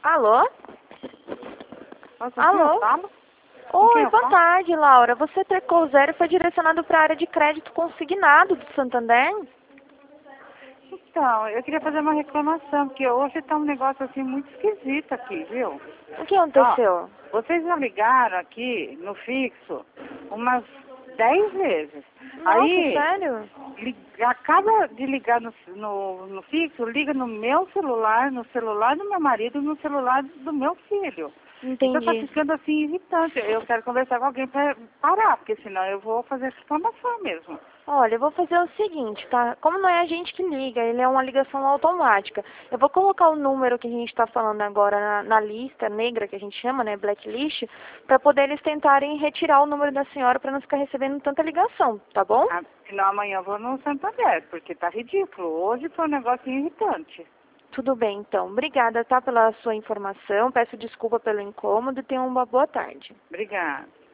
Alô? Nossa, Alô? falo? Oi, boa tarde, Laura. Você trocou zero e foi direcionado para a área de crédito consignado do Santander? Então, eu queria fazer uma reclamação, porque hoje tá um negócio assim muito esquisito aqui, viu? O que aconteceu? Vocês já ligaram aqui no fixo umas 10 vezes. Nossa, Aí, sério? acaba de ligar no fixo, liga no meu celular, no celular do meu marido e no celular do meu filho. Então tá Entendi. ficando assim irritante. Eu quero conversar com alguém para parar, porque senão eu vou fazer reclamação mesmo. Olha, eu vou fazer o seguinte, tá? Como não é a gente que liga, ele é uma ligação automática. Eu vou colocar o número que a gente está falando agora na lista negra, que a gente chama, né, blacklist, para poder eles tentarem retirar o número da senhora para não ficar recebendo tanta ligação, tá bom? Ah, senão amanhã eu vou no Santander, porque tá ridículo. Hoje foi um negócio irritante. Tudo bem, então. Obrigada, tá, pela sua informação. Peço desculpa pelo incômodo e tenha uma boa tarde. Obrigada.